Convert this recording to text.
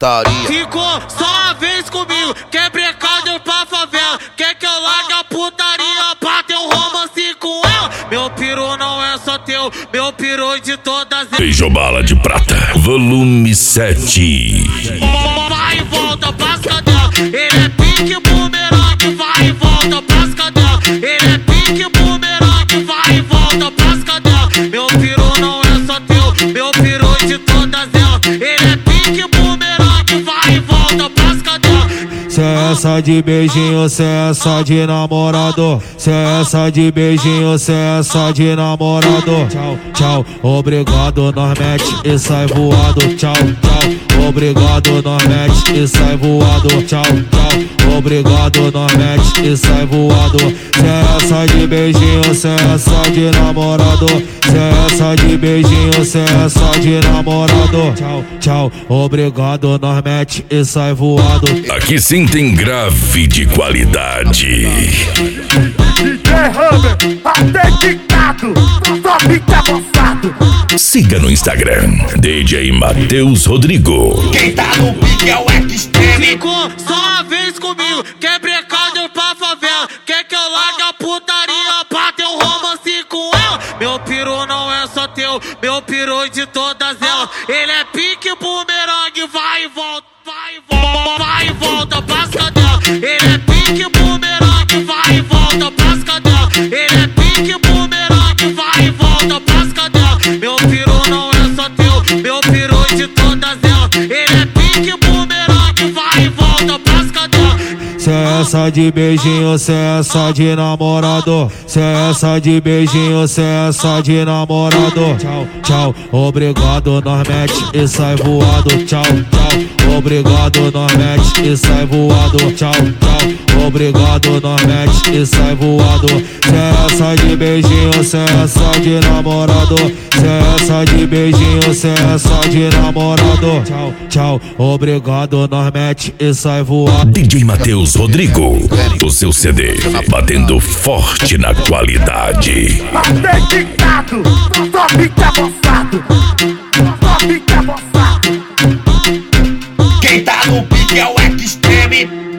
putaria. Ficou só uma vez comigo, quer brecar deu pra favela. Quer que eu largue a putaria pra ter um romance com ela? Meu peru não é só teu, meu peru de todas elas. Beijobala de Prata, volume 7. Vai e volta pras cadelas. Ele é pique bumerangue, vai e volta pras cadelas. Ele é pique bumerangue, vai e volta pras cadelas. Meu peru não é só teu, meu peru de todas elas. Ele é pique bumerangue, vai e volta pras cadelas. Cê é essa de beijinho, cê é essa de namorado. Cê é essa de beijinho, cê é essa de namorado. Tchau, tchau, obrigado, nós mete e sai voado. Tchau, tchau, obrigado, nós mete e sai voado. Tchau, tchau, obrigado, nós mete e sai voado. Cê é essa de beijinho, cê é essa de namorado. Cê é essa de beijinho, cê é essa de namorado. Tchau, tchau, obrigado, nós mete e sai voado. Aqui sim tem grave de qualidade. DJ Hammer, até quicado, só fica avançado. Siga no Instagram, DJ Matheus Rodrigo. Quem tá no pique é o Extreme. Ficou só uma vez comigo, quer brecar deu pra favela. Quer que eu largue a putaria pra ter um romance com ela? Meu peru não é só teu, meu peru de todas elas. Ele é pique bumerangue, vai e volta, vai e volta, vai e volta pras cadelas. Ele é pique bumerangue, vai e volta pras cadelas. Ele é pique bumerangue, vai e volta pras cadelas. Meu peru não é só teu, meu peru de todas elas. Ele é pique bumerangue, vai e volta pras cadelas. Cê é essa de beijinho, cê é essa de namorado. Cê é essa de beijinho, cê é essa de namorado. Tchau, tchau, obrigado, nós mete e sai voado. Tchau, tchau, obrigado, nós mete e sai voado. Tchau, tchau, obrigado, nós mete e sai voado. Cê é essa de beijinho, cê é essa de namorado. Cê é essa de beijinho, cê é essa de namorado. Tchau, tchau, obrigado, nós mete e sai voado. DJ Matheus Rodrigo, o seu CD batendo forte na qualidade. Até quicado, só fica avançado.